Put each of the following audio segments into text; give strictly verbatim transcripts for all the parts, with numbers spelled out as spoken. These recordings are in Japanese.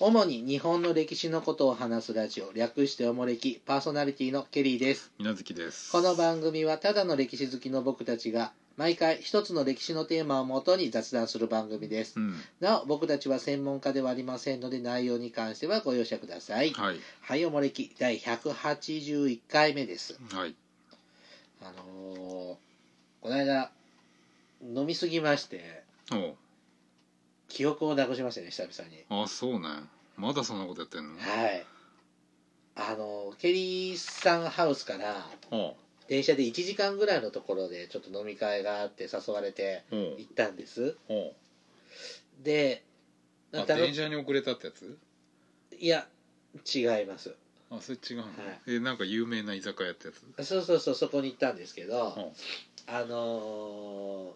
主に日本の歴史のことを話すラジオ、略しておもれき、パーソナリティのケリーです。 みなずきです。 この番組はただの歴史好きの僕たちが毎回一つの歴史のテーマをもとに雑談する番組です、 うん、 なお僕たちは専門家ではありませんので内容に関してはご容赦ください。 はい、 はい、おもれきだいひゃくはちじゅういっかいめです。 はい、 あのー、この間飲みすぎましてお記憶をなくしましたね、久々に。 あ、そうね。まだそんなことやってんの？ はい。あのケリーさんハウスから電車でいちじかんぐらいのところでちょっと飲み会があって誘われて行ったんです。で、 あ、電車に遅れたってやつ？ いや、違います。 あ、それ違うの、はい、 え、 なんか有名な居酒屋ってやつ？ そうそうそう、そこに行ったんですけど、あの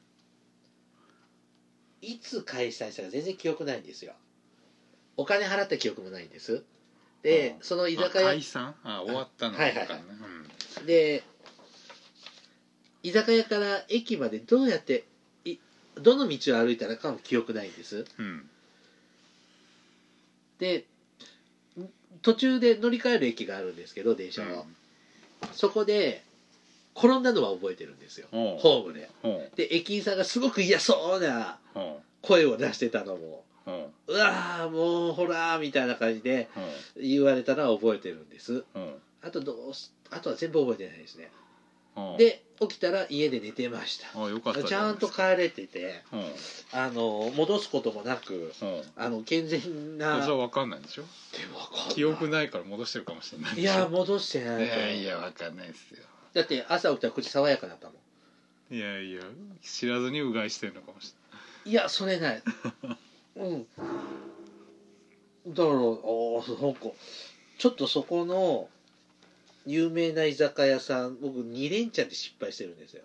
ー、いつ開催したか全然記憶ないんですよ。お金払った記憶もないんです。で、その居酒屋、 解散？あ、終わったのかね。はいはいはい、 うん、で、居酒屋から駅までどうやっていどの道を歩いたらかも記憶ないんです、 うん、 で途中で乗り換える駅があるんですけど、電車を、うん、そこで転んだのは覚えてるんですよ、ホームで。で、駅員さんがすごく嫌そうな声を出してたのも、うわーもうほらーみたいな感じで言われたのは覚えてるんです。あとどうすあとは全部覚えてないですね。で起きたら家で寝てました。 あ、よかった。 ちゃんと帰れてて、あの戻すこともなく、あの健全な。 それは分かんないでしょ。 でも分かんない。 記憶ないから戻してるかもしれないでしょ。 いや戻してない。 いやいや分かんないですよ。 だって朝起きたら口爽やかだったもん。 いやいや知らずにうがいしてるのかもしれない。 いやそれないうんだから、ああなんかちょっとそこの有名な居酒屋さん、僕に連チャンで失敗してるんですよ。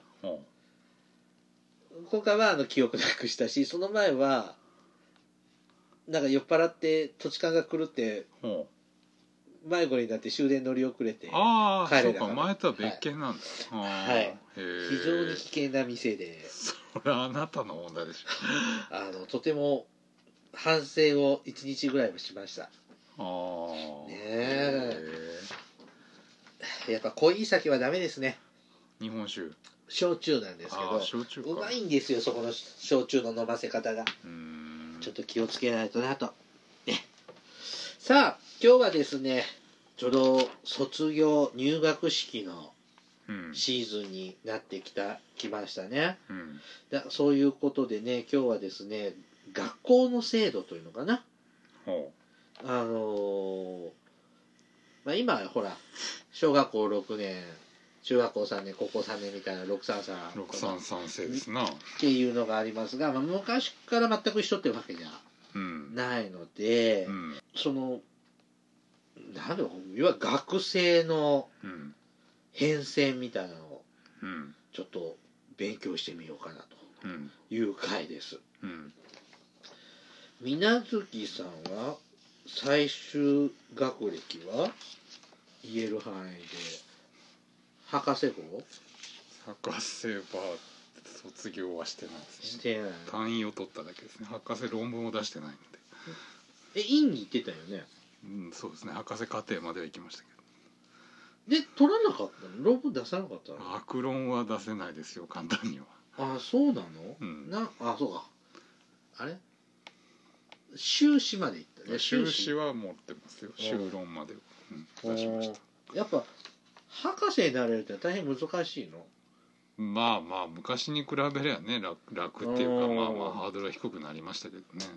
今回はあの記憶なくしたし、その前はなんか酔っ払って土地勘が狂って迷子になって終電乗り遅れて帰れなかった。 ああ、そうか、前とは別件なんだ。 はい、はい、非常に危険な店で。 それはあなたの問題でしょ。 あのとても反省をいちにちぐらいはしました。ああ、 ねえ、やっぱ濃い酒はダメですね。 日本酒、 焼酎なんですけど、 焼酎か、 うまいんですよ、そこの焼酎の飲ませ方が。うーん、ちょっと気をつけないとなと、ね、さあ今日はですね、ちょうど卒業入学式のシーズンになってきたきましたね、うん、だそういうことでね、今日はですね、学校の制度というのかな、ほう、あのーまあ、今ほら小学校ろくねん、中学校さんねん、高校さんねんみたいなろくさんさんろくさんさん制ですなっていうのがありますが、まあ、昔から全く一緒ってわけじゃないので、うんうん、そのなんだろう、要は学生の変遷みたいなのをちょっと勉強してみようかなという回です。うん、みなずきさんは最終学歴は言える範囲で博士号？ 博士は卒業はしてないですね。 してない。 単位を取っただけですね。博士論文を出してないので。え、院に行ってたよね。 うん、そうですね。博士課程までは行きましたけど。 で、取らなかったの？論文出さなかったの？ 博論は出せないですよ、簡単には。 あ、そうなの？うん、な、あ、そうか。あれ？修士まで行ったね。 修士は持ってますよ。修論まで、うん、出しました。 やっぱ博士になれるって大変難しいの？ まあまあ昔に比べりゃね、 楽, 楽っていうか、まあまあハードルは低くなりましたけどね。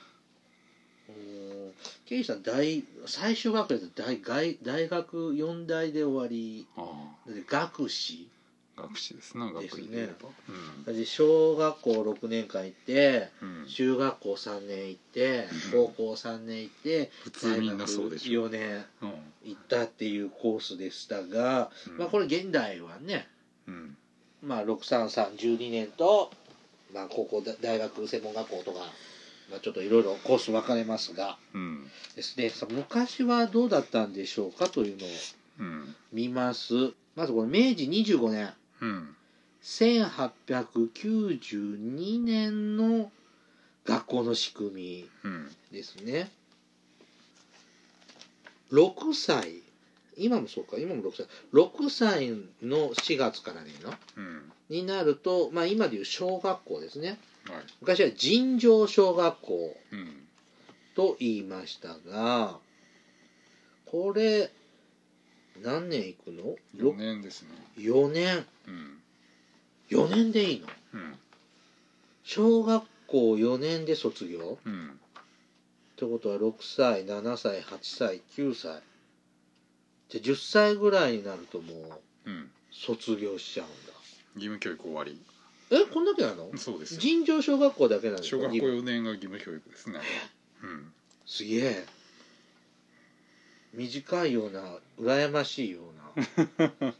ケイさん大最終学歴で 大, 大学よん大で終わり。あ学士学士ですな、学位で言えば、 うん、小学校ろくねんかん行って、うん、中学校さんねん行って、うん、高校さんねん行って、 普通みんなそうでしょ。 よねん行ったっていうコースでしたが、うん、まあこれ現代はね、うん、まあろくさんさんじゅうにねんと、まあ、高校大学専門学校とか、まあ、ちょっといろいろコース分かれますが、うん、ですね、昔はどうだったんでしょうかというのを見ます。まずこれめいじにじゅうごねん、うん、せんはっぴゃくきゅうじゅうにねんの学校の仕組みですね、 ろくさい、今もそうか、今もろくさい、ろくさいのしがつからねえの、 うん、 になると、まあ、今でいう小学校ですね。 はい、 昔は尋常小学校うん、 と言いましたが、これ何年行くの？ よねんですね。 よねん。 うん、 よねんでいいの？ うん、 小学校よねんで卒業うん、 ってことはろくさい、ななさい、はっさい、きゅうさい。じゃあじゅっさいぐらいになるともううん、 卒業しちゃうんだ。 義務教育終わり。 え、こんだけなの？ そうですよ。 尋常小学校だけなんですか？ 小学校よねんが義務教育ですね。うん、 すげえ。短いような、羨ましいような。はい。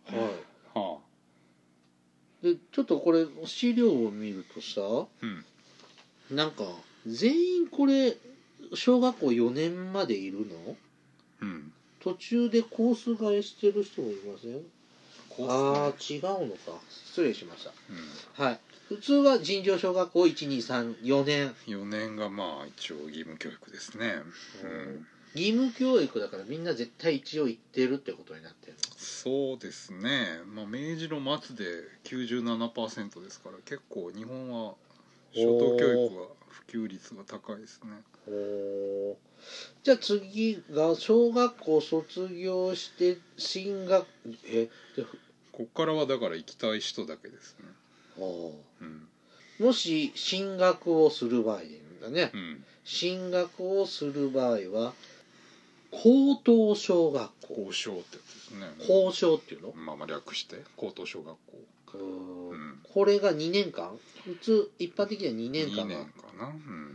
はあ、 で、ちょっとこれ資料を見るとさ、 うん、 なんか全員これ小学校よねんまでいるの？ うん、 途中でコース替えしてる人もいません？ああ、違うのか。失礼しました。 うん、 はい。普通は尋常小学校いち、に、さん、よねん。 よねんがまあ一応義務教育ですね。うん、 義務教育だからみんな絶対一応行ってるってことになってるの？ そうですね。まあ明治の末で きゅうじゅうななパーセント ですから結構日本は初等教育は普及率が高いですね。 おー。じゃあ次が小学校卒業して進学、えでこっからはだから行きたい人だけですね。 おーうん、 もし進学をする場合でいいんだね、 うん、 進学をする場合は高等小学校。 高小ってやつですね。 高小っていうの？ まあまあ略して高等小学校。 うーん、 うん、 これがにねんかん？普通一般的にはにねんかんにねがんかな。うん、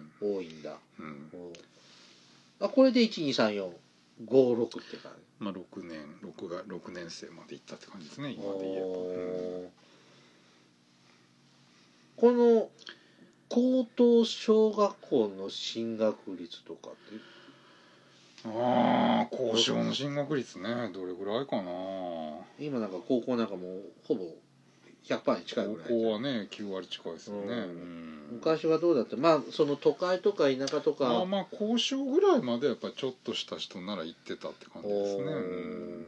多いんだ。 うん、 うんあ、これでいち、に、さん、よん、ご、ろくって感じ。 まあろくねんろくがろくねん生まで行ったって感じですね今で言えば。うん、 この高等小学校の進学率とかってああ高小の進学率ねどれぐらいかな。 今なんか高校なんかもうほぼ ひゃくパーセント に近い高ぐらい校はねきゅうわり近いですよね。 うんうん、 昔はどうだったまあその都会とか田舎とかまあまあ高小ぐらいまでやっぱちょっとした人なら行ってたって感じですね。うん、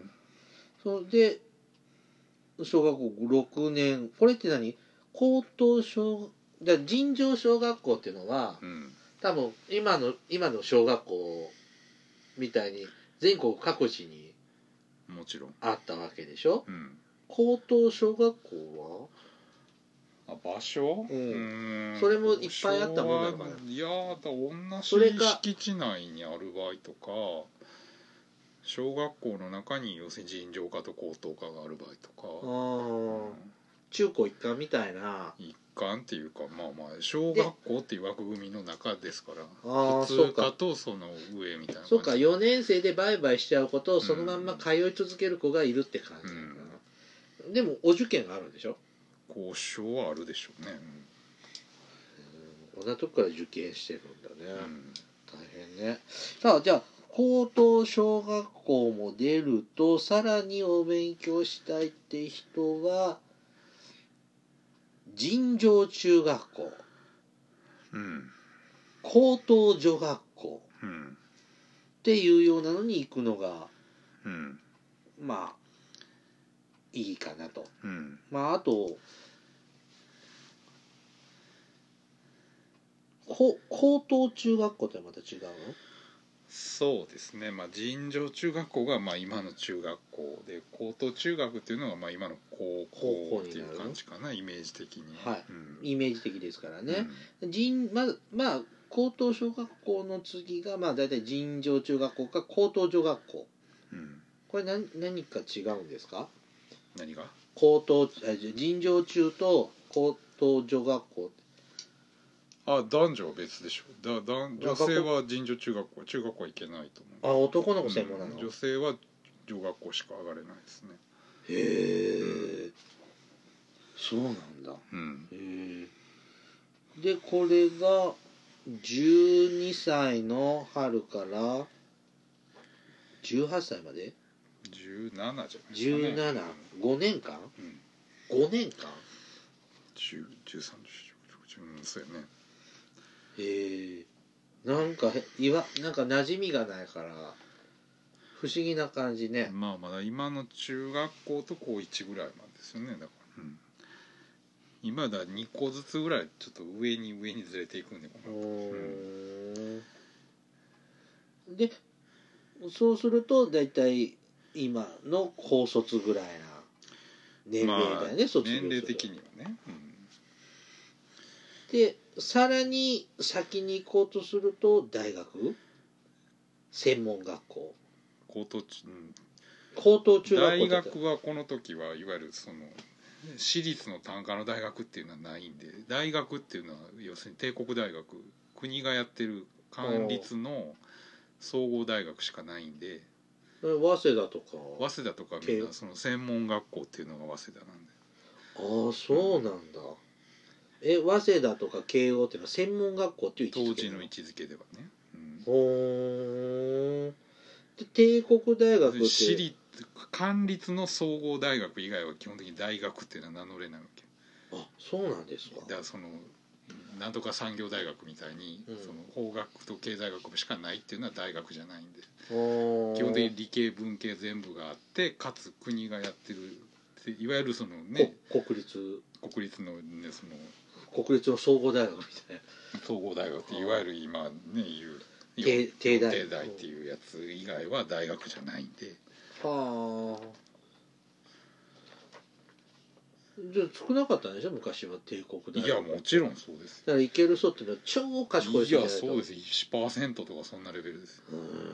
それで小学校ろくねんこれって何高等小じゃ尋常小学校っていうのは、 うん、 多分今の今の小学校みたいに全国各地にもちろん。 あったわけでしょ、 うん、 高等小学校あ場所、 うんうんそれもいっぱいあったもんなのかな。 いやだ同それかじ敷地内にある場合とか小学校の中に要するに尋常科と高等科がある場合とか、 あうんー中高一貫みたいな一貫っていうかまあまあ小学校っていう枠組みの中ですからあー普通科とその上みたいな感じ。 そうかよねん生でバイバイしちゃう子とそのまんま通い続ける子がいるって感じなのかな、でもお受験があるんでしょ。 交渉はあるでしょうね。 こんなとこから受験してるんだね、 うん、 大変ね。さあじゃあ高等小学校も出るとさらにお勉強したいって人は尋常中学校、 うん、 高等女学校うん、 っていうようなのに行くのがうん、 まあいいかなと。 うん、 まああとこ高等中学校ってまた違うの？ そうですね。まあ尋常中学校がまあ今の中学校で高等中学っていうのがまあ今の高校っていう感じかなイメージ的には。 はい、 うん、 イメージ的ですからね。 うん、 尋ままあ高等小学校の次がまあ大体尋常中学校か高等女学校。 うん、 これ何何か違うんですか？ 何が高等尋常中と高等女学校。 あ男女は別でしょ。だだ女性は尋常中学校中学校は行けないと思う。 あ男の子専門なの、 うん、女性は女学校しか上がれないですね。 へえ、うん、そうなんだ、 うん、 へえ。でこれがじゅうにさいの春からじゅうはっさいまでじゅうななじゃないですかね。 じゅうなな、ごねんかん、うん、ごねんかんじゅう、じゅうさん、じゅう、うん、そうやね。 へえ。なんかいわなんか馴染みがないから不思議な感じね。 まあまだ今の中学校と高いちぐらいなんですよね。だから、うん、今だにこずつぐらいちょっと上に上にずれていくんで、この、 うん、でそうすると大体今の高卒ぐらいな年齢だよね、まあ、卒業する年齢的にはね、うん、 でさらに先に行こうとすると大学専門学校高等、うん、 高等中学校大学はこの時はいわゆるその私立の単科の大学っていうのはないんで、大学っていうのは要するに帝国大学、国がやってる官立の総合大学しかないんで、 早稲田とか早稲田とかみんなその専門学校っていうのが早稲田なんで。 ああそうなんだ、うん、え早稲田とか慶応っていうのは専門学校っていう位置づけ当時の位置づけではね、うん、 ほーんで帝国大学って私立官立の総合大学以外は基本的に大学っていうのは名乗れないわけ。 あそうなんですか。 だからそのなんとか産業大学みたいに、うん、その法学と経済学部しかないっていうのは大学じゃないんで、基本的に理系文系全部があって、かつ国がやってるいわゆるそのね国立国立のねその国立の総合大学みたいな総合大学っていわゆる今ね言う帝帝大帝大っていうやつ以外は大学じゃないんで。 はあ。じゃあ少なかったんでしょ昔は帝国大学。 いやもちろんそうです。 だから行ける人っていうのは超賢い人じゃないと。 いやそうです。いちパーセントとかそんなレベルです。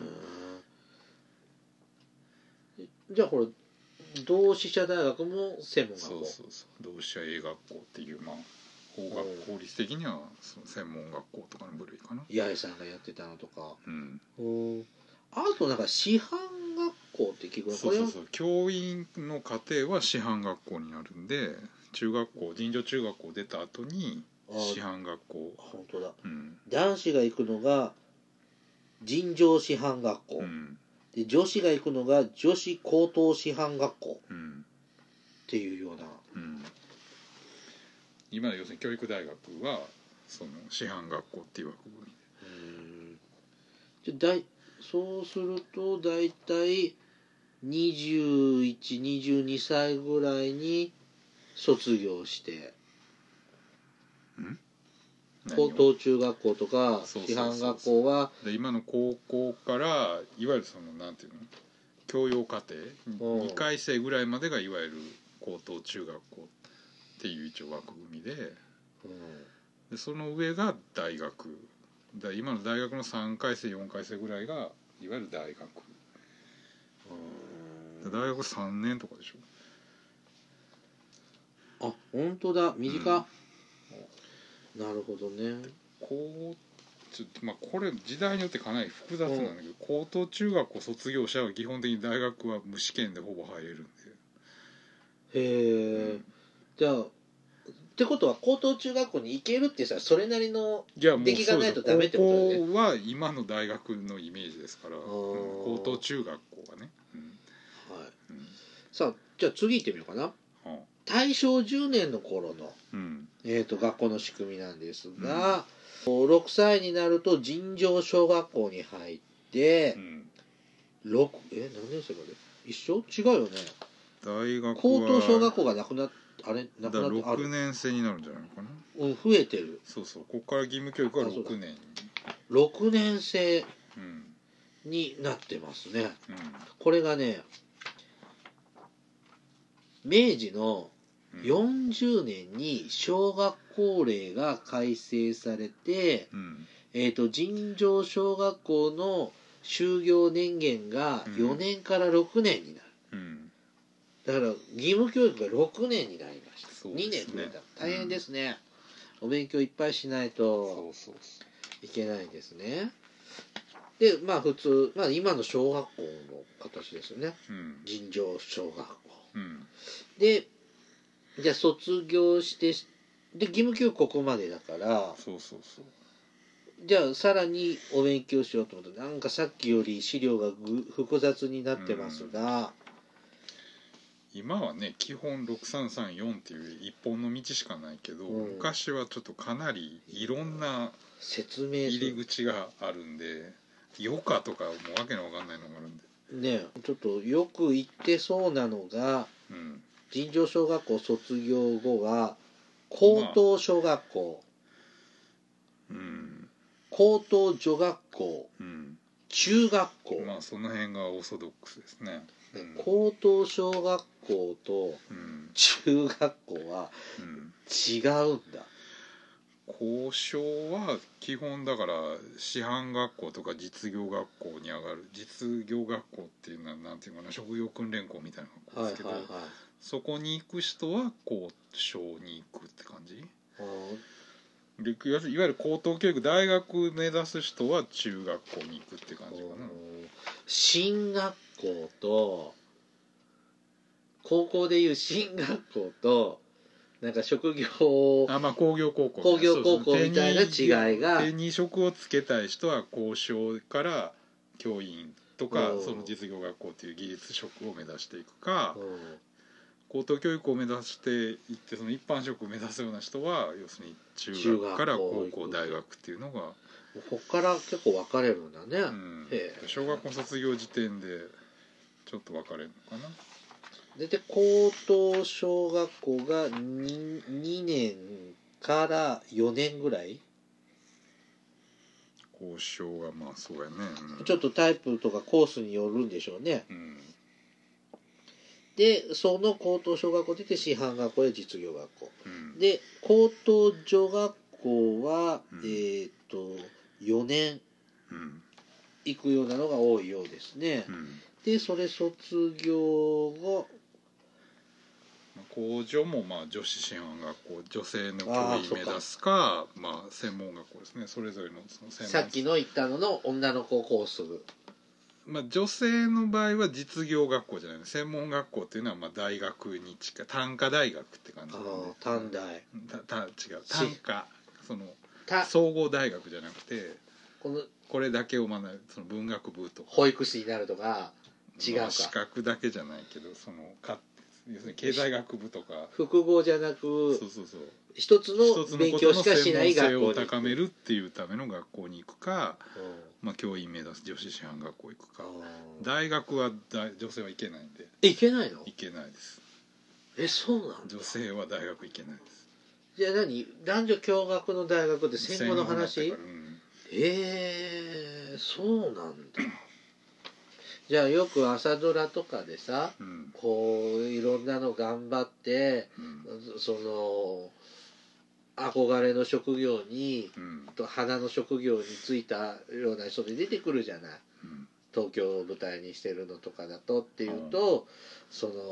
うんじゃあほら同志社大学も専門学校。 そうそうそう同志社英学校っていうまあ法学法律的にはその専門学校とかの部類かな。 八重さんがやってたのとか。 うん。 あとなんか師範学校って聞くの。 そうそうそう教員の家庭は師範学校になるんで、中学校尋常中学校出た後に師範学校。 本当だ、 うん、 男子が行くのが尋常師範学校、うん、で女子が行くのが女子高等師範学校、うん、っていうような、うん、 今の要するに教育大学はその師範学校っていう枠組みで、うん、じゃだいそうすると大体にじゅういち、にじゅうにさいぐらいに卒業してん高等中学校とか師範学校はで今の高校からいわゆるそのなんていうの教養課程にかい生ぐらいまでがいわゆる高等中学校っていう一応枠組みで、うん、でその上が大学だ今の大学のさんかい生よんかい生ぐらいがいわゆる大学、うん、大学さんねんとかでしょ。あ本当だ短っ、うん、なるほどね。 こうちょっとまあこれ時代によってかなり複雑なんだけど、うん、高等中学校卒業者は基本的に大学は無試験でほぼ入れるんで。 へえ、うん、じゃあってことは高等中学校に行けるってさそれなりの出来がないとダメってことだよね。 高校は今の大学のイメージですから、うん、高等中学校はね、うんはいうん、さあじゃあ次行ってみようかな、はあ、大正じゅうねんの頃の、うんえー、と学校の仕組みなんですが、うん、ろくさいになると尋常小学校に入って、うん、ろくえ何年生まで一緒違うよね。 大学は高等小学校がなくなってあれなくなってろくねん生になるんじゃないかな。 うん増えてる。 そうそうここから義務教育はろくねんろくねん生になってますね、うん、これがね明治のよんじゅうねんに小学校令が改正されて、うんえー、と尋常小学校の就業年限がよねんからろくねんになる、うんだから義務教育がろくねんになりました。そうですね、にねん増えた。大変ですね、うん、お勉強いっぱいしないといけないですね。でまあ普通、まあ、今の小学校の形ですよね、うん、尋常小学校、うん、でじゃあ卒業してで義務教育ここまでだからそうそうそうじゃあさらにお勉強しようと思ってなんかさっきより資料がぐ複雑になってますが、 うん、今はね基本ろくさんさんよんっていう一本の道しかないけど、うん、昔はちょっとかなりいろんな説明入り口があるんで余暇とかもうわけのわかんないのがあるんでねちょっとよく行ってそうなのが、うん、尋常小学校卒業後は高等小学校、まあうん、高等女学校、うん、中学校、 まあその辺がオーソドックスですね、 うん、高等小学校と中学校は違うんだ、うん高小は基本だから師範学校とか実業学校に上がる実業学校っていうのはなんていうかな職業訓練校みたいな学校ですけど、はいはいはい、そこに行く人は高小に行くって感じ。でいわゆる高等教育大学目指す人は中学校に行くって感じかな。 進学校と高校でいう進学校となんか職業あ、まあ、工業高校工業高校みたいな違いが手に職をつけたい人は高小から教員とかその実業学校という技術職を目指していくか、高等教育を目指していってその一般職を目指すような人は要するに中学から高校大学っていうのがここから結構分かれるんだね、うん、 小学校卒業時点でちょっと分かれるのかな。 でで高等小学校が 2, にねんからよねんぐらい。 高小がまあそうやね、 うん、ちょっとタイプとかコースによるんでしょうね、うん、でその高等小学校出て師範学校や実業学校、うん、で高等女学校は、うん、えっとよねん行くようなのが多いようですね、うん、でそれ卒業後工場もまあ女子師範学校女性の教員目指すかまあ専門学校ですねそれぞれのその専門さっきの言ったのの女の子コース、 まあ、女性の場合は実業学校じゃない専門学校っていうのはまあ大学に近い短科大学って感じなんで短大たた違う短科その総合大学じゃなくてこのこれだけを学ぶその文学部とか保育士になるとか違うか、まあ、 資格だけじゃないけどそのか要するに経済学部とか複合じゃなくそうそうそう一つの勉強しかしない学校にを高めるっていうための学校に行くか、まあ、教員目指す女子師範学校行くか大学は女性は行けないんで行けないの行けないですえそうなんだ女性は大学行けないですじゃあ何男女共学の大学で戦後の話、うん、えー、そうなんだじゃあよく朝ドラとかでさ、うん、こういろんなの頑張って、うん、その憧れの職業に、うん、と花の職業に就いたような人で出てくるじゃない、うん、東京を舞台にしてるのとかだとっていうと、うん、その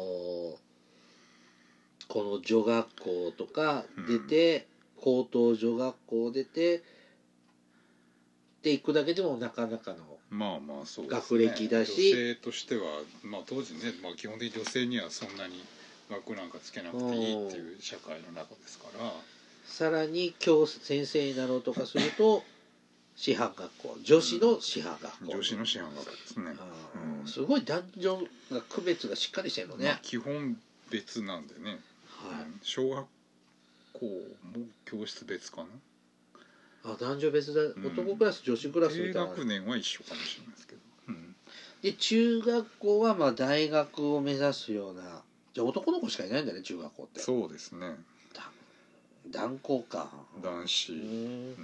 この女学校とか出て、うん、高等女学校出てで行くだけでもなかなかのまあまあそうですね、 学歴だし女性としては、まあ、当時ね、まあ、基本的に女性にはそんなに学なんかつけなくていいっていう社会の中ですからさらに教先生になろうとかすると師範学校女子の師範学校、うん、 女子の師範学校ですね、 うん、すごい男女が区別がしっかりしてるのね、まあ、 基本別なんでね、はい、小学校も教室別かなあ男女別だ、うん、男クラス女子クラスみたいな低学年は一緒かもしれないですけど、うん、 で中学校はまあ大学を目指すようなじゃあ男の子しかいないんだね中学校ってそうですね男校か男子、うん、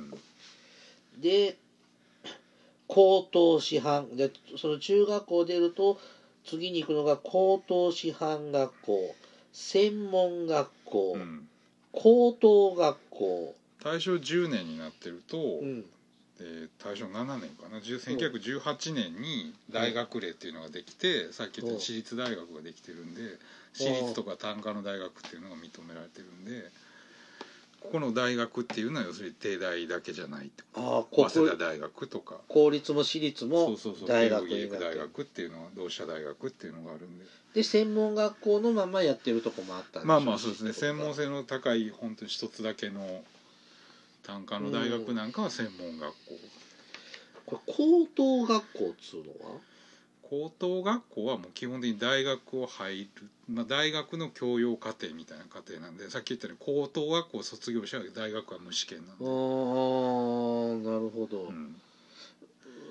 で高等師範でその中学校出ると次に行くのが高等師範学校専門学校、うん、高等学校大正じゅうねんになってると、うんで大正ななねんかなせんきゅうひゃくじゅうはちねんに大学令っていうのができて、うん、さっき言った私立大学ができてるんで私立とか単科の大学っていうのが認められてるんでここの大学っていうのは要するに帝大だけじゃないってこと早稲田大学とか公立も私立も大学になって大学っていうのは同志社大学っていうのがあるんでで専門学校のままやってるとこもあったんでしょうまあまあそうですね専門性の高い本当に一つだけの単科の大学なんかは専門学校、 これ高等学校っつうのは高等学校はもう基本的に大学を入る、まあ、大学の教養課程みたいな課程なんでさっき言ったように高等学校卒業者は大学は無試験なんでああなるほど、うん、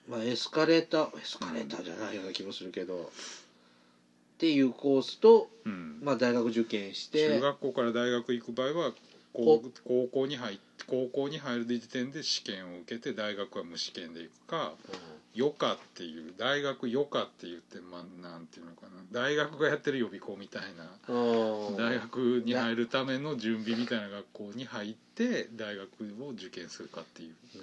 まあ、エスカレーターエスカレーターじゃないような気もするけど、うん、っていうコースと、うん、まあ、大学受験して中学校から大学行く場合は高校に入高校に入る時点で試験を受けて大学は無試験で行くか、うん、余暇っていう大学余暇って言って、まあ、なんていうのかな大学がやってる予備校みたいな大学に入るための準備みたいな学校に入って大学を受験するかっていう。う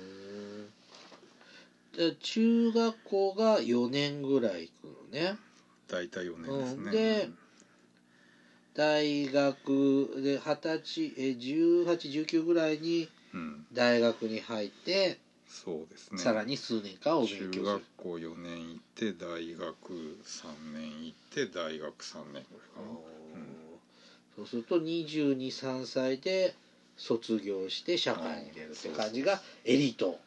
ーんで中学校がよねんぐらい行くのね。 大体よねんですね。 うん、で大学ではたちえじゅうはち、じゅうきゅうぐらいに大学に入って、うん、 そうですね、 さらに数年間お勉強する。 中学校よねん行って大学さんねん行って大学さんねんぐらいかな、 うん、そうするとにじゅうに、さんさいで卒業して社会に出るって感じがエリート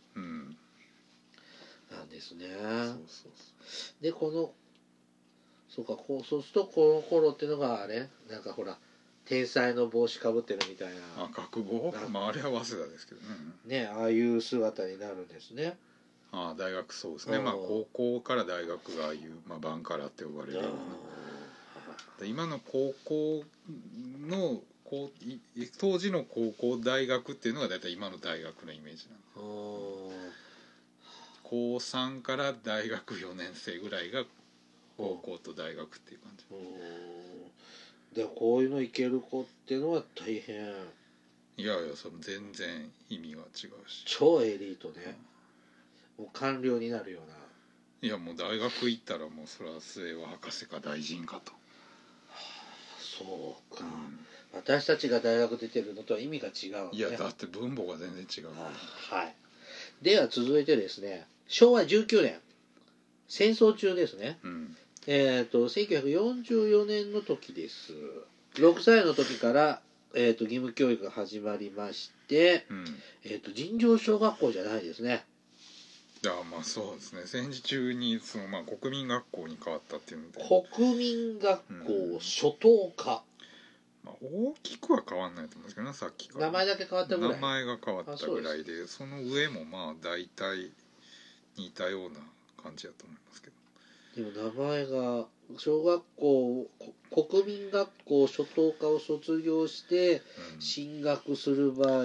なんですね。そうそうそうでこのそうかこうそうするとこの頃っていうのがあれなんかほら天才の帽子かぶってるみたいなあ覚悟まああれは早稲田ですけどねねああいう姿になるんですね。 ああ大学そうですねまあ高校から大学がああいう、まあ、バンカラって呼ばれるような今の高校のこう当時の高校大学っていうのが大体今の大学のイメージなんで高さんから大学よねん生ぐらいが高校と大学っていう感じでこういうのいける子っていうのは大変いやいやその全然意味が違うし超エリートね、うん、もう官僚になるようないやもう大学行ったらもうそれは末は博士か大臣かと、はあ、そうか、うん、私たちが大学出てるのとは意味が違う、ね、 いやだって分母が全然違う、 はい。では続いてですねしょうわじゅうきゅうねん戦争中ですね、うんえー、とせんきゅうひゃくよんじゅうよねんの時です。ろくさいの時から、えー、と義務教育が始まりまして、うんえー、と尋常小学校じゃないですね。 いやまあそうですね戦時中にその、まあ、国民学校に変わったっていうので国民学校、うん、初等科、 まあ、大きくは変わんないと思うんですけどねさっきから名前だけ変わったぐらい名前が変わったぐらい で, その上もまあ大体似たような感じだと思いますけどでも名前が小学校国民学校初等科を卒業して進学する場合、うん、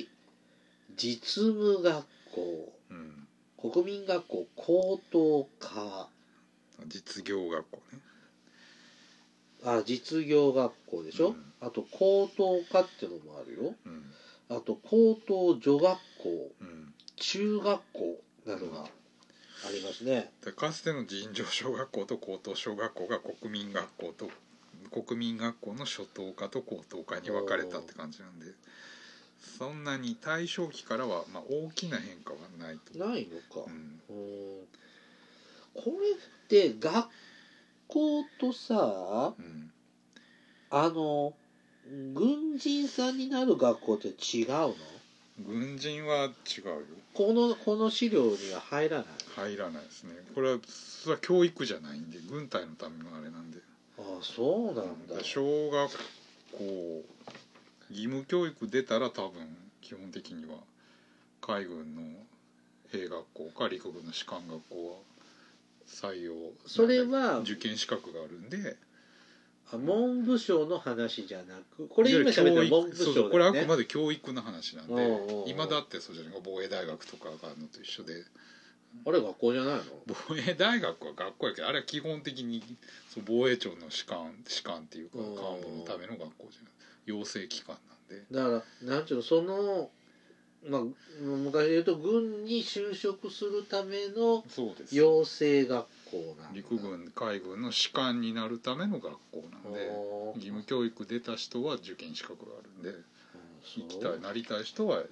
実務学校、うん、国民学校高等科実業学校ねあ実業学校でしょ、うん、あと高等科っていうのもあるよ、うん、あと高等女学校、うん、中学校などがありますね。 でかつての尋常小学校と高等小学校が国民学校と国民学校の初等科と高等科に分かれたって感じなんでそんなに大正期からはまあ大きな変化はないとないのか、うん、うんこれって学校とさ、うん、あの軍人さんになる学校って違うの？ 軍人は違うよこのこの資料には入らない入らないですねこれはそれは教育じゃないんで軍隊のためのあれなんでああそうなんだ、 うん、小学校義務教育出たら多分基本的には海軍の兵学校か陸軍の士官学校は採用それは受験資格があるんで文部省の話じゃなくこれ今喋ったら文部省だよね。そうそうこれあくまで教育の話なんで今だってそうじゃない防衛大学とかがあるのと一緒であれ学校じゃないの？ 防衛大学は学校やけどあれは基本的にそう防衛庁の士官士官っていうか幹部のための学校じゃない養成機関なんでだからなんちゅうのそのまあ、昔で言うと軍に就職するための養成学校なんだ。 陸軍海軍の士官になるための学校なんで義務教育出た人は受験資格があるんで行きたいなりたい人は行く。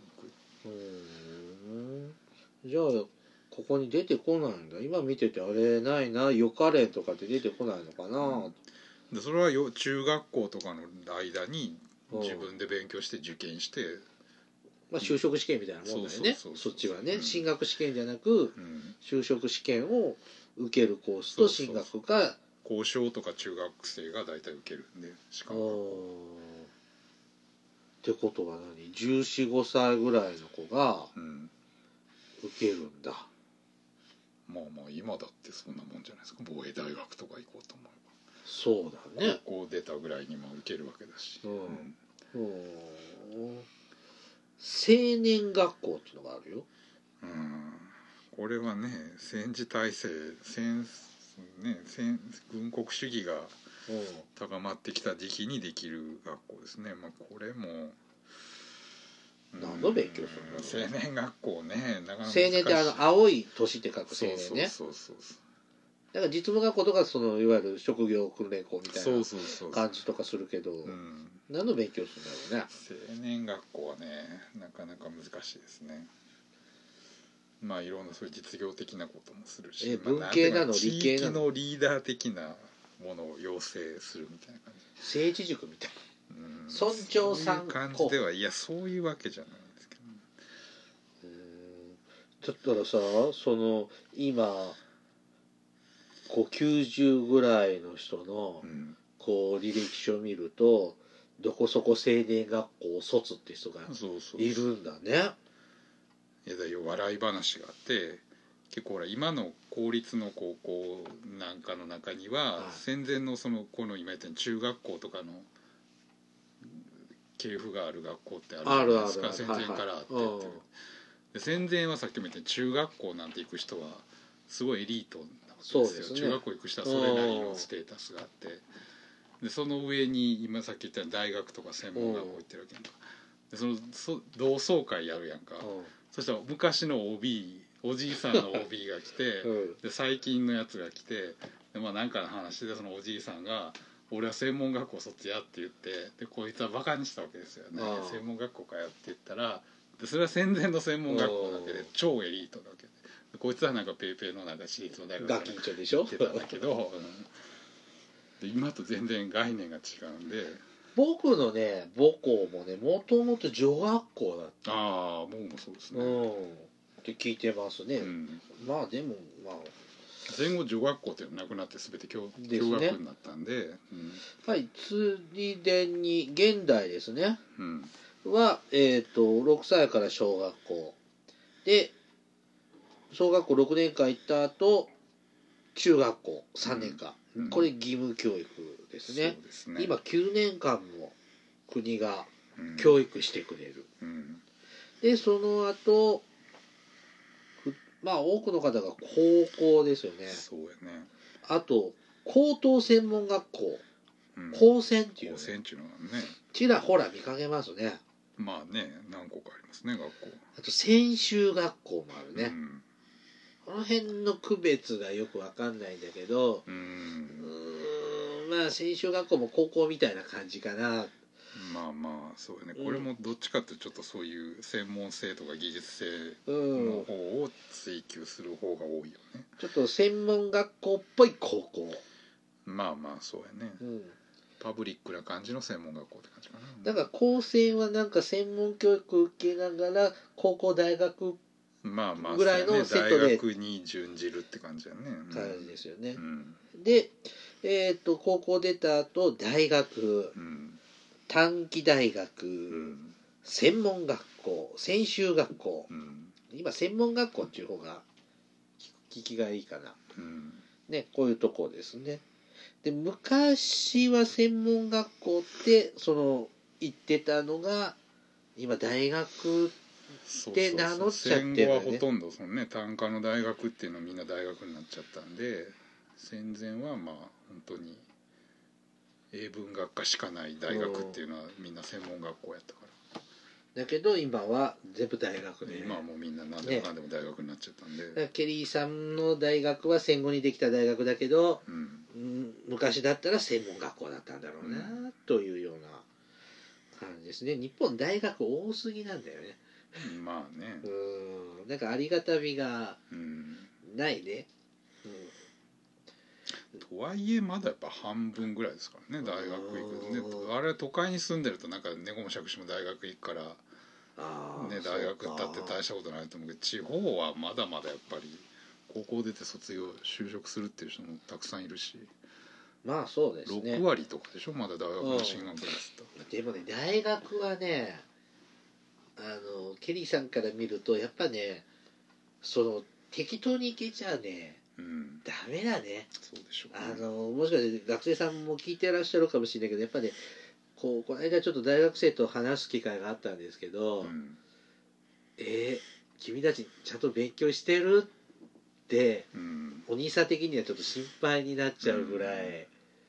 うんじゃあここに出てこないんだ。今見ててあれないな予科練とかって出てこないのかな、うん、 でそれはよ中学校とかの間に自分で勉強して受験して、 まあ、就職試験みたいなもんだよねそっちはね、うん、進学試験じゃなく、うん、就職試験を受けるコースと進学か高小とか中学生が大体受けるんでしかもってことは何じゅうよん、ごさいぐらいの子が受けるんだ、 まあ今だってそんなもんじゃないですか。防衛大学とか行こうと思えばそうだね。 高校出たぐらいにも受けるわけだし、 うんうんうん青年学校っていうのがあるよ。 うんこれはね戦時体制戦、ね、戦軍国主義が高まってきた時期にできる学校ですね。まあこれも何の勉強するの？青年学校ね、なかなか難しい。 青年ってあの青い年って書く青年ね。 そうそうそうそうだから実務学校とかそのいわゆる職業訓練校みたいそうそうそうな感じとかするけど、 うん何の勉強するんだろうね。 青年学校はねなかなか難しいですね。まあいろんなそういう実業的なこともするし、 えまあ文系なのんていうか理系なの地域のリーダー的なものを養成するみたいな感じ。 政治塾みたいうん村長さんそういう感じではいやそういうわけじゃないんですけど、 な。だったらさその今こうきゅうじゅうぐらいの人のうんこう履歴書を見るとどこそこ青年学校卒って人がそうそういるんだね。 いやだよ笑い話があって結構ほら今の公立の高校なんかの中には、 はい戦前のそのこの今言ったように中学校とかの系譜がある学校ってあるじゃないですか。戦前からあってっていう、 はいはい、 で戦前はさっきも言ったように中学校なんて行く人はすごいエリートなわけですよ。 そうですね、 中学校行く人はそれなりのステータスがあって、でその上に今さっき言ったように大学とか専門学校行ってるわけやんか。でそのそ同窓会やるやんか。そしたら昔の オービー おじいさんの オービー が来て、うん、で最近のやつが来て、でまあ何かの話でそのおじいさんが俺は専門学校卒やって言って、でこいつはバカにしたわけですよね。専門学校かよって言ったら、でそれは戦前の専門学校だけで超エリートだけで、でこいつはなんかペイペイのなんか私立の大学ガキンチョでしょ行ってたんだけど、うん、で今と全然概念が違うんで。 僕のね母校もねもともと女学校だった。 ああ僕もそうですね、 うんって聞いてますね、うん、まあでもまあ戦後女学校っていうのなくなって全て共、ね、共学になったんで、うん、 はいついでに現代ですね、 うん、 は、えー、とろくさいから小学校で小学校ろくねんかん行った後中学校さんねんかん、うん、これ義務教育ですね、そうですね。今きゅうねんかんも国が教育してくれる、うんうん、でその後まあ多くの方が高校ですよね。 そうやね。 あと高等専門学校、うん、高専っていう、ね、 高専っていうのはねちらほら見かけますね。 まあね何個かありますね学校。 あと専修学校もあるね、うん、この辺の区別がよく分かんないんだけど、うん、うーんまあ専修学校も高校みたいな感じかな。 まあまあそうね、これもどっちかっていうとちょっとそういう専門性とか技術性の方を追求する方が多いよね、うん、 ちょっと専門学校っぽい高校。 まあまあそうやね、うん、パブリックな感じの専門学校って感じかな。 だから高専はなんか専門教育受けながら高校大学まあまあぐらいのセットで、 大学に準じるって感じやね、 感じですよね、うん、 で、 で、えー、と高校出た後大学、うん、短期大学、うん、専門学校専修学校、うん、今専門学校っていう方が聞きがいいかな、うんね、こういうとこですね。で昔は専門学校ってその行ってたのが今大学って名乗っちゃってるんだよね。 戦後はほとんどその、ね、単科の大学っていうのはみんな大学になっちゃったんで、戦前はまあ本当に英文学科しかない大学っていうのはみんな専門学校やったから、 だけど今は全部大学で、ね、 今はもうみんな何でもかんでも大学になっちゃったんで、ね、 だからケリーさんの大学は戦後にできた大学だけど、うんうん、昔だったら専門学校だったんだろうな、うん、というような感じですね。日本大学多すぎなんだよね。 まあね、 うんなんかありがたみがないね、 うん、とはいえまだやっぱ半分ぐらいですからね大学行くね。あれ都会に住んでるとなんか猫も杓子も大学行くからあ、 ね、大学だって大したことないと思うけど地方はまだまだやっぱり高校出て卒業就職するっていう人もたくさんいるし、 まあそうですね、 ろくわりとかでしょまだ大学の進学率と、 うん、でもね大学はねあのケリーさんから見るとやっぱねその適当にいけちゃうね、 うん、 ダメだね。 そうでしょう、 ね、あのもしかして学生さんも聞いてらっしゃるかもしれないけど、やっぱり、ね、こうこの間ちょっと大学生と話す機会があったんですけど、うん、えー、君たちちゃんと勉強してるって、うん、お兄さん的にはちょっと心配になっちゃうぐらい、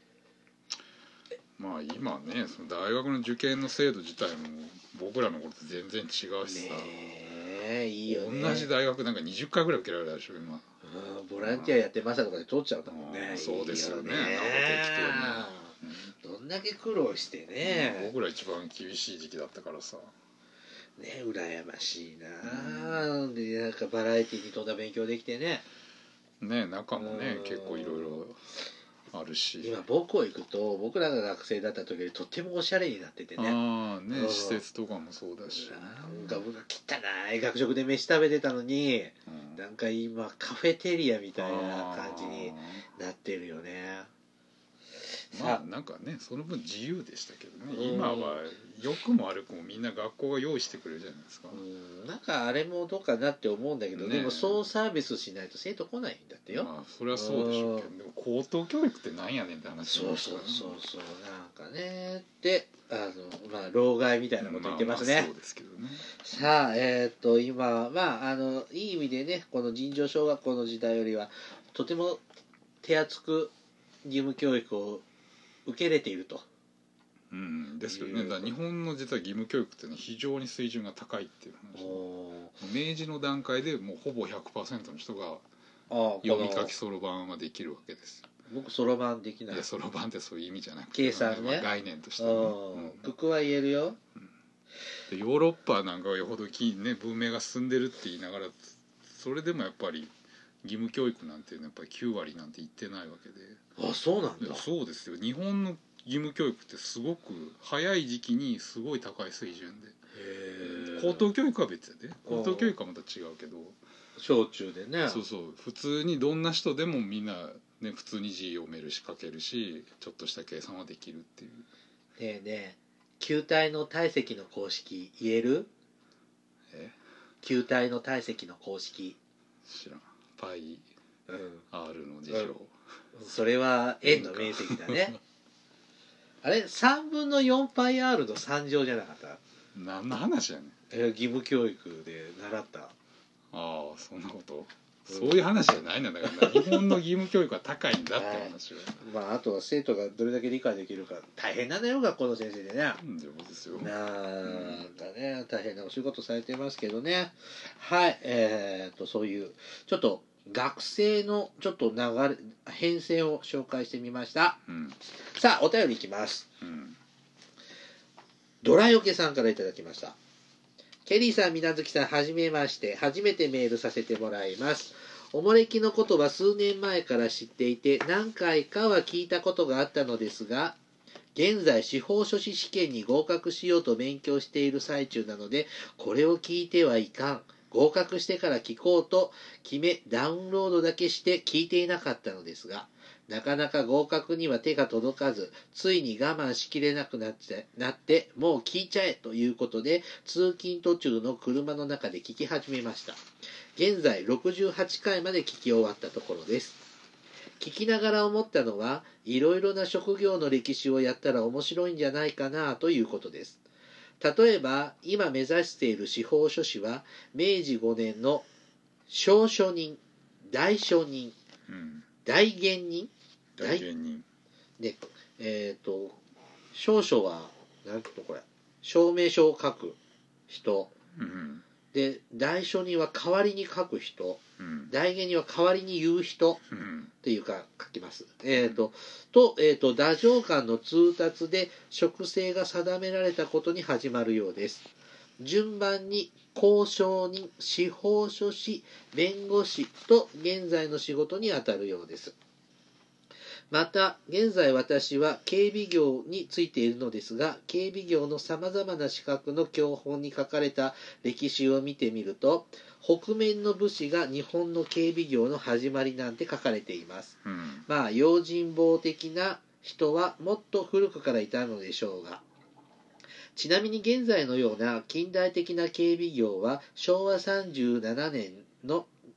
うん、まあ今ねその大学の受験の制度自体も僕らの頃と全然違うしさ、 ね、いいよね、 同じ大学なんかにじゅっかいぐらい受けられたでしょ今。 うん、ボランティアやってましたとかで取っちゃうんだもんね。 そうですよね。 いいよね、どんだけ苦労してね、 うん、僕ら一番厳しい時期だったからさね、羨ましいな、うん、でなんかバラエティに富んだ勉強できてね、 ね、中もね結構いろいろあるし、 今母校行くと僕らが学生だった時よりとってもおしゃれになっててね、 ああね、うん、施設とかもそうだし、 なんか僕が汚い学食で飯食べてたのに、うん、なんか今カフェテリアみたいな感じになってるよね。 まあなんかねその分自由でしたけどね、今は良くも悪くもみんな学校が用意してくれるじゃないですか。 うん、なんかあれもどうかなって思うんだけど、ね、でもそうサービスしないと生徒来ないんだってよ。 まあそれはそうでしょうけど、でも高等教育ってなんやねんって話なんですよね。そうそうそうそう、なんかねであのまあ老害みたいなこと言ってますね。まあまあそうですけどね。さあえっ、ー、と今まああのいい意味でねこの尋常小学校の時代よりはとても手厚く義務教育を受け入れていると。 うん、ですけどね、だから日本の実は義務教育っていうのは非常に水準が高いっていう話。明治の段階でもうほぼ ひゃくパーセント の人が読み書きそろばんはできるわけです。 僕そろばんできない。 いやそろばんってそういう意味じゃなくて、 計算ね、 まあ、 概念としてね、うん、 僕は言えるよ、 うん、でヨーロッパなんかはよほどき、ね、文明が進んでるって言いながらそれでもやっぱり義務教育なんていうのはやっぱりきゅうわりなんて言ってないわけで。 あ、そうなんだ。 そうですよ。日本の義務教育ってすごく早い時期にすごい高い水準で、へ高等教育は別で、ね、高等教育はまた違うけど小中でね、 そうそう普通にどんな人でもみんな、ね、普通に字読めるし書けるしちょっとした計算はできるっていう。ねえねえ球体の体積の公式言える？え球体の体積の公式知らん。パイ、うん、R の事情、うん、 それは円の面積だねあれさんぶんのよんパイ R のさん乗じゃなかった？ 何の話やねん。 え義務教育で習った。ああそんなこと、うん、そういう話じゃないんだから日本の義務教育は高いんだって話は、 まああとは生徒がどれだけ理解できるか大変なんだよ学校の先生でね。 うんそうですよ。 なんかね大変なお仕事されてますけどね。はいえー、とそういうちょっと学生のちょっと流れ編成を紹介してみました、うん、さあお便りいきます、うん、ドラよけさんからいただきました。ケリーさん、みなずきさん、はじめまして。初めてメールさせてもらいます。おもれきのことは数年前から知っていて、何回かは聞いたことがあったのですが、現在、司法書士試験に合格しようと勉強している最中なので、これを聞いてはいかん。合格してから聞こうと決め、ダウンロードだけして聞いていなかったのですが、なかなか合格には手が届かず、ついに我慢しきれなくなって、なってもう聞いちゃえということで、通勤途中の車の中で聞き始めました。現在ろくじゅうはちかいまで聞き終わったところです。聞きながら思ったのは、いろいろな職業の歴史をやったら面白いんじゃないかなということです。例えば、今目指している司法書士は、めいじごねんの小書人、大書人、うん大言人大言人で、えっ、ー、と証書はなんとこれ証明書を書く人、うん、で大書人は代わりに書く人、うん、大言人は代わりに言う人、うん、っていうか書きます。えっ、ー、ととえっ、ー、と太政官の通達で職制が定められたことに始まるようです。順番に交渉人、司法書士、弁護士と現在の仕事にあたるようです。また、現在私は警備業についているのですが、警備業の様々な資格の教本に書かれた歴史を見てみると、北面の武士が日本の警備業の始まりなんて書かれています。うん、まあ、用心棒的な人はもっと古くからいたのでしょうが、ちなみに現在のような近代的な警備業はしょうわさんじゅうななねんの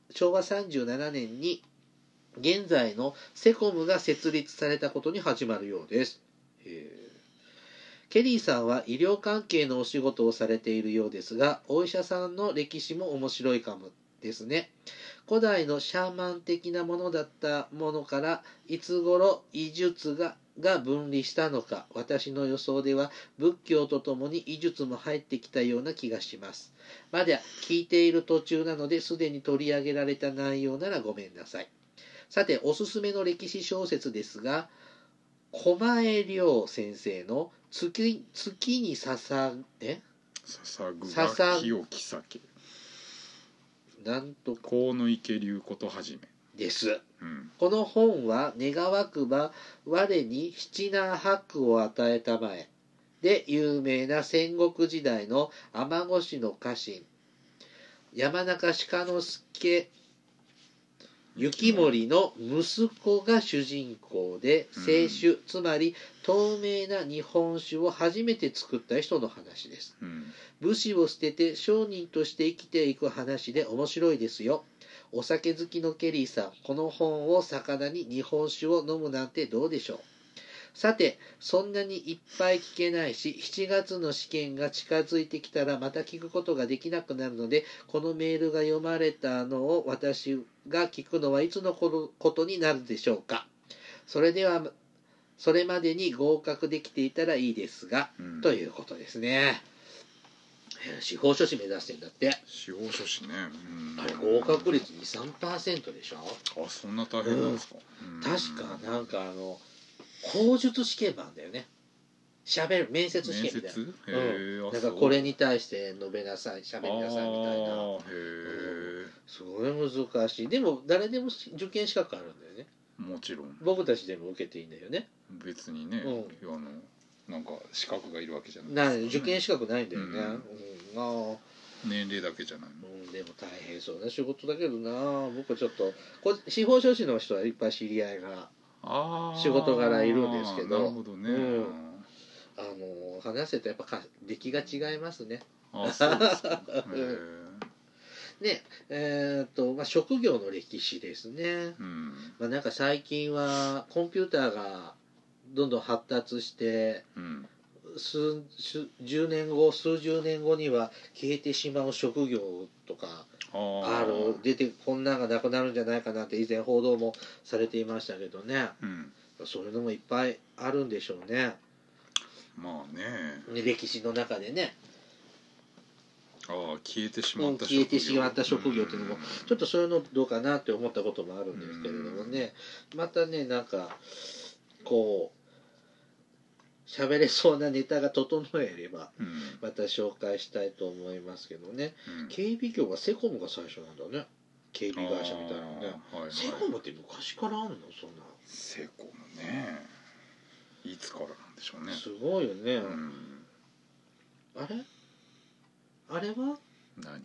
しょうわさんじゅうななねんに現在のセコムが設立されたことに始まるようです。ケリーさんは医療関係のお仕事をされているようですが、お医者さんの歴史も面白いかもですね。古代のシャーマン的なものだったものからいつ頃医術がが分離したのか、私の予想では仏教とともに医術も入ってきたような気がします。まだ聞いている途中なのですでに取り上げられた内容ならごめんなさい。さて、おすすめの歴史小説ですが、狛江亮先生の月月にささえ捧ぐが清き酒なんと河野池流ことはじめです、 うん、 この本は願わくば我に七難八苦を与えたまえで有名な戦国時代の天越の家臣山中鹿之助雪森の息子が主人公で、清酒、うん、つまり透明な日本酒を初めて作った人の話です、うん、武士を捨てて商人として生きていく話で面白いですよ。お酒好きのケリーさん、この本を魚に日本酒を飲むなんてどうでしょう。さて、そんなにいっぱい聞けないし、しちがつの試験が近づいてきたらまた聞くことができなくなるので、このメールが読まれたのを私が聞くのはいつのことになるでしょうか。それでは、それまでに合格できていたらいいですが、うん、ということですね。司法書士目指してんだって。 司法書士ね、 うん、あれ合格率 にじゅうさんパーセント でしょ。 あ、そんな大変なんですか、 うん、確かなんかあの口述試験なんだよね。喋る面接試験みたいな。面接？へうん、だからこれに対して述べなさい、喋りなさいみたいな。へえ、 うん。すごい難しい。でも誰でも受験資格あるんだよね。 もちろん。 僕たちでも受けていいんだよね。 別にね、うん、あのなんか資格がいるわけじゃないですか、ね。受験資格ないんだよね。うん、うん、あ年齢だけじゃないの、 うん、でも大変そうな仕事だけどな。僕はちょっとこ司法書士の人はいっぱい知り合いが仕事柄いるんですけど、 なるほどね、うん、 あの話せとやっぱか出来が違いますね。 あ、そうですか。 ねえー、っとまあ職業の歴史ですね。うん、まあなんか最近はコンピューターがどんどん発達して、うん、数十年後数十年後には消えてしまう職業とかある出てこんなんがなくなるんじゃないかなって以前報道もされていましたけどね、うん、そういうのもいっぱいあるんでしょうね。 まあね、 歴史の中でね。 ああ、消えてしまった職業、 消えてしまった職業っていうのもちょっとそういうのどうかなって思ったこともあるんですけれどもね、またねなんかこう喋れそうなネタが整えればまた紹介したいと思いますけどね、うん、警備局はセコムが最初なんだね。警備会社みたいなのね、はいはい、セコムって昔からあんのそんな。 セコムね、いつからなんでしょうね。 すごいよね、うん、あれあれは何？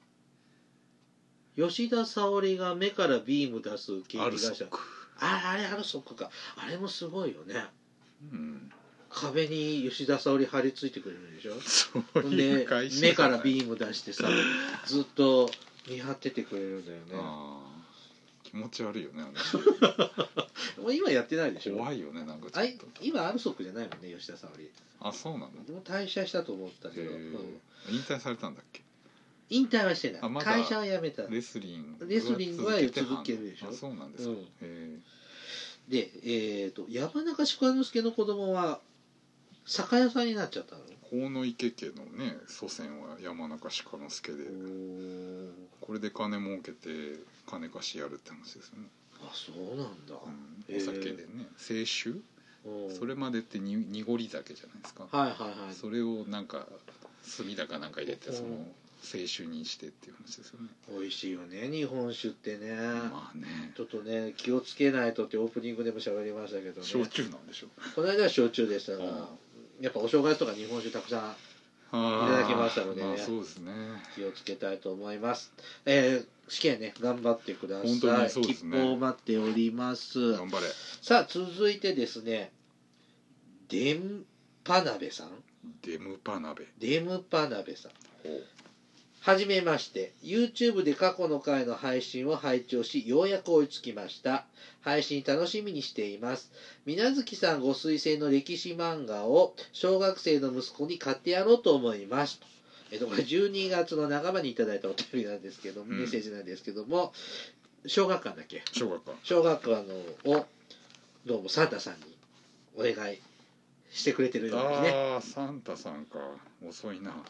吉田沙保里が目からビーム出す警備会社。ああれアルソックか。あれもすごいよね、うん、壁に吉田沙保里張り付いてくれるでしょ。 そういう会社で目からビーム出してさずっと見張っててくれるんだよね。あ、 気持ち悪いよねあの今やってないでしょ。 怖いよねなんかちょっと。 今アルソックじゃないもんね吉田沙保里。 あ、そうなの。 でも退社したと思ったけど、うん、 引退されたんだっけ。 引退はしてない、 ま、 会社は辞めた。 レスリングレスリングは続けるでしょ。 あ、そうなんですか、うん、へで、えーと山中鹿之助の子供は酒屋さんになっちゃったの。 河野池家のね祖先は山中鹿之助で、これで金儲けて金貸しやるって話ですよね。 あ、そうなんだ、 うん、お酒でね清酒、それまでってに濁り酒じゃないですか。 はいはいはい。 それをなんか炭だかなんか入れてその清酒にしてっていう話ですよね。 美味しいよね日本酒ってね。 まあね、 ちょっとね気をつけないとってオープニングでも喋りましたけどね。 焼酎なんでしょ。 この間は焼酎でしたが、やっぱお正月とか日本酒たくさんいただきましたので、ね、 まあそうですね、 気をつけたいと思います。えー、試験ね頑張ってください。 本当にそうですね。 吉報を待っております。 頑張れ。 さあ続いてですね、デムパナベさん。 デムパナベ。 デムパナベさん。 はじめまして。YouTube で過去の回の配信を拝聴し、ようやく追いつきました。配信楽しみにしています。水無月さんご推薦の歴史漫画を小学生の息子に買ってやろうと思います。えっと、これじゅうにがつの半ばにいただいたお便りなんですけども、 うんメッセージなんですけども、小学館だっけ小学館小学館のを、どうもサンタさんにお願いしてくれてるようにね。 ああサンタさんか遅いな。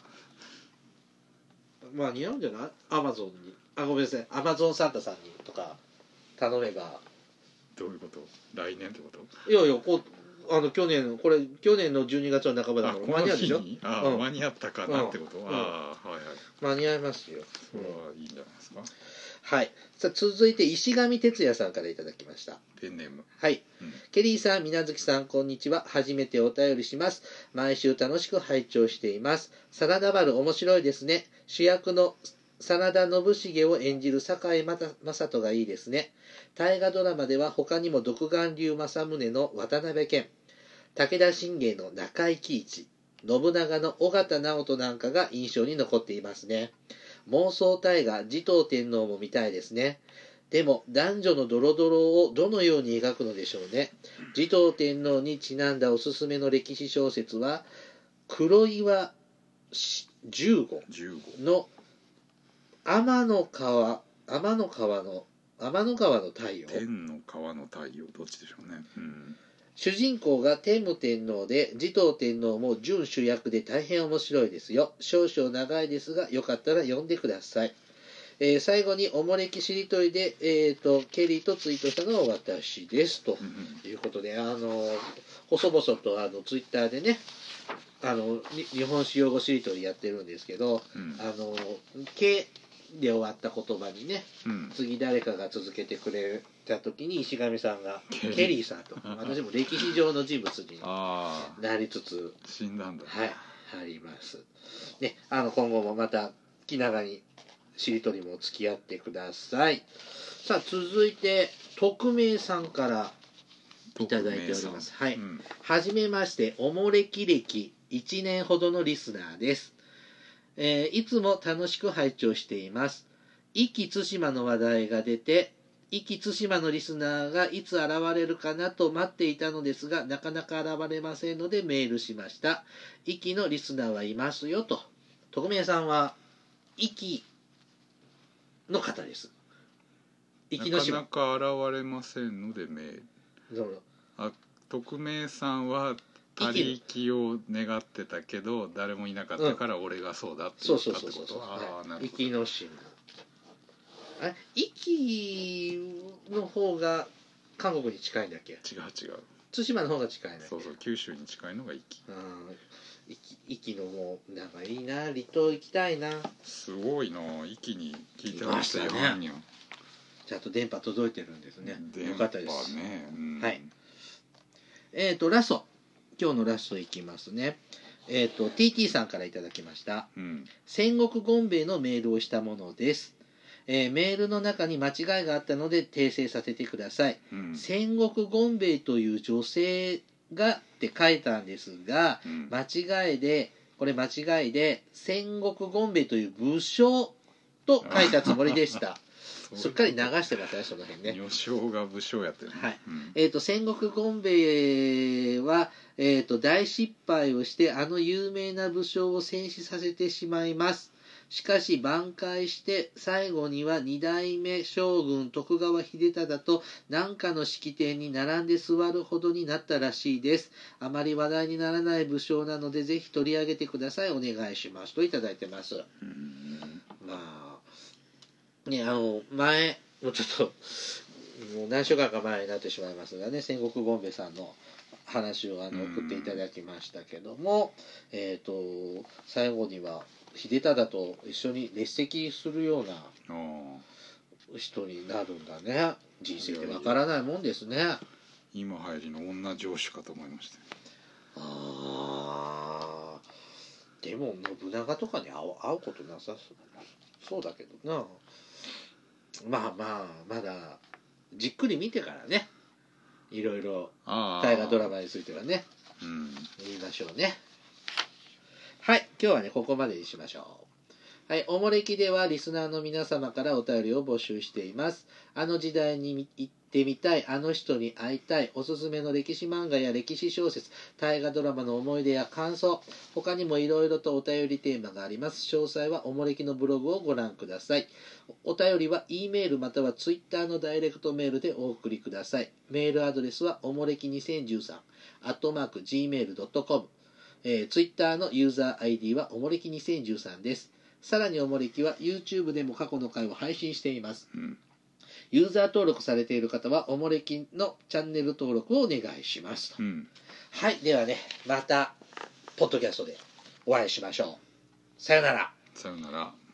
まあ似合うんじゃないアマゾンに。あ、ごめんなさい。アマゾンサンタさんにとか頼めば。 どういうこと？来年ってこと？ いやいや、こう、あの、去年、これ、去年のじゅうにがつの半ばだから間に合うでしょ。 あ、 うん、 間に合ったかなってこと？うん、ああ、はいはい。 間に合いますよ。 それはいいんじゃないですか。 はい。さあ、続いて、石上哲也さんからいただきました。 ペンネーム。 はい。 うん、 ケリーさん、水無月さん、こんにちは。初めてお便りします。毎週楽しく拝聴しています。真田丸、面白いですね。主役の真田信繁を演じる堺雅人がいいですね。大河ドラマでは他にも独眼竜政宗の渡辺謙、武田信玄の中井貴一、信長の尾形直人なんかが印象に残っていますね。妄想大河持統天皇も見たいですね。でも男女のドロドロをどのように描くのでしょうね。持統天皇にちなんだおすすめの歴史小説は黒岩十五の天の川天の川の天の川の太陽、 天の川の太陽どっちでしょうね、うん、 主人公が天武天皇で持統天皇も準主役で大変面白いですよ。少々長いですがよかったら読んでください。えー、最後におもれきしりとりで、えー、とケリーとツイートしたのは私ですということで、あの細々とあのツイッターでね、あの日本史用語しりとりやってるんですけど、 うん、 あのケで終わった言葉にね、 うん、 次誰かが続けてくれた時に石上さんがケリーさんと私も歴史上の人物になりつつ死んだんだ、 はい、ありますね。あの今後もまた気長にしりとりも付き合ってください。さあ続いて匿名さんからいただいております。はい、うん、はじめまして、おもれき歴いちねんほどのリスナーです。えー、いつも楽しく拝聴しています。壱岐対馬の話題が出て、壱岐対馬のリスナーがいつ現れるかなと待っていたのですが、なかなか現れませんのでメールしました。壱岐のリスナーはいますよと。匿名さんは壱岐の方です。壱岐の島。 なかなか現れませんのでメール。あ、匿名さんは他力を願ってたけど誰もいなかったから俺がそうだって言ったってこと。ああ、なるほど。 壱岐の島。あれ、壱岐の方が韓国に近いんだっけ？違う違う。 対馬の方が近いね。 そうそう、九州に近いのが壱岐。 うん、壱岐、壱岐のもうなんかいいな、離島行きたいな。 すごいな、壱岐に聞いてましたよね。 ちゃんと電波届いてるんですね。よかったです。 ね、うん、 はい。えっ、ー、とラスト、今日のラストいきますね。えっ、ー、と ティーティー さんからいただきました、うん、戦国ゴンベイのメールをしたものです。えー、メールの中に間違いがあったので訂正させてください、うん、戦国ゴンベイという女性がって書いたんですが、うん、間違いでこれ間違いで戦国ゴンベイという武将と書いたつもりでしたすっかり流してますね、その辺ね。 女将が武将やってる、ね。 はい。うん、えっ、ー、と戦国ゴンベイはえっ、ー、と大失敗をしてあの有名な武将を戦死させてしまいます。しかし挽回して最後には二代目将軍徳川秀忠と何かの式典に並んで座るほどになったらしいです。あまり話題にならない武将なのでぜひ取り上げてください。お願いしますといただいてます。うん、まあね、あの前もうちょっともう何週間か前になってしまいますがね、戦国ゴンベさんの話をあの送っていただきましたけども、えーと最後には秀忠と一緒に列席するような人になるんだね。人生ってわからないもんですね。 今入りの女城主かと思いました。 あー、でも信長とかに会う、会うことなさそうだけどな。まあまあまだじっくり見てからね、いろいろ大河ドラマについてはね、うん、言いましょうね。はい、今日はねここまでにしましょう。 はい、おもれきではリスナーの皆様からお便りを募集しています。あの時代に行ってみたい、あの人に会いたい、おすすめの歴史漫画や歴史小説、大河ドラマの思い出や感想、他にもいろいろとお便りテーマがあります。詳細はおもれきのブログをご覧ください。お便りは E メールまたは Twitter のダイレクトメールでお送りください。メールアドレスはおもれきにせんじゅうさんアットマーク ジーメールドットコム、えー、Twitter のユーザー アイディー はおもれきにせんじゅうさんです。さらにおもれきは YouTube でも過去の回を配信しています、うん、ユーザー登録されている方はおもれきのチャンネル登録をお願いしますと、うん、はいではねまたポッドキャストでお会いしましょう。さよなら。 さよなら。